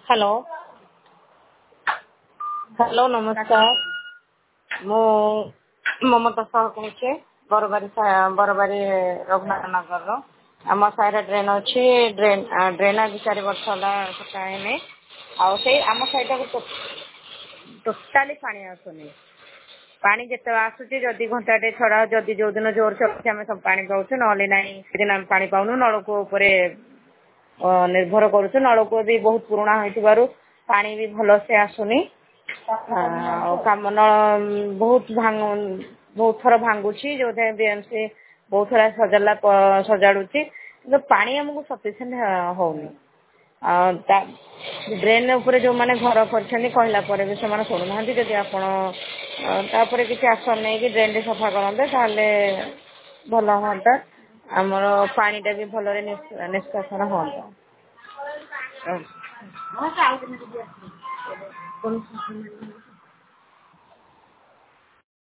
hello hello ନମସ୍କାର ମୁଁ ମମତା ସାହୁ କହୁଛି ବରବାରୀ ରଘୁନାଥ ନଗରର ଆମ ସାହିରେ ଡ୍ରେନ୍ ଅଛି ଡ୍ରେନେଜ୍ 4 ବର୍ଷ ହେଲା ସଫା ହେଇନି ଆଉ ସେଇ ଆମ ସାହିଟାକୁ ଟୋଟାଲି ପାଣି ଆସୁନି ପାଣି ଯେତେବେଳେ ଆସୁଛି ଯଦି ଘଣ୍ଟାଟେ ଛଡ଼ା ଯଦି ଯୋଉଦିନ ଜୋର ଚଲୁଛି ଆମେ ସବୁ ପାଣି ପାଉଛୁ ନହେଲେ ନାହିଁ ସେଦିନ ଆମେ ପାଣି ପାଉନୁ ନଳକୂଅ ଉପରେ ନିର୍ଭର କରୁଛୁ ନଳକୂଅ ବି ବହୁତ ପୁରୁଣା ହୋଇଥିବାରୁ ପାଣି ବି ଭଲସେ ଆସୁନି ଆଉ ବହୁତ ଥର ଭାଙ୍ଗୁଛି ଯୋଉଥିପାଇଁ ବିଏମସି ବହୁତ ଥର ସଜାଡୁଛି କିନ୍ତୁ ପାଣି ଆମକୁ ସଫିସିଏଣ୍ଟ ହଉନି ଡ୍ରେନ୍ ଉପରେ ଯୋଉମାନେ ଘର କରିଛନ୍ତି କହିଲା ପରେ ବି ସେମାନେ ଶୁଣୁନାହାନ୍ତି ଯଦି ଆପଣ ତାପରେ କିଛି ଆକ୍ସନ ନେଇକି ଡ୍ରେନଟି ସଫା କରନ୍ତେ ତାହେଲେ ଭଲ ହୁଅନ୍ତା ଆମର ପାଣିଟା ବି ଭଲରେ ନିଷ୍କାସନ ହୁଅନ୍ତା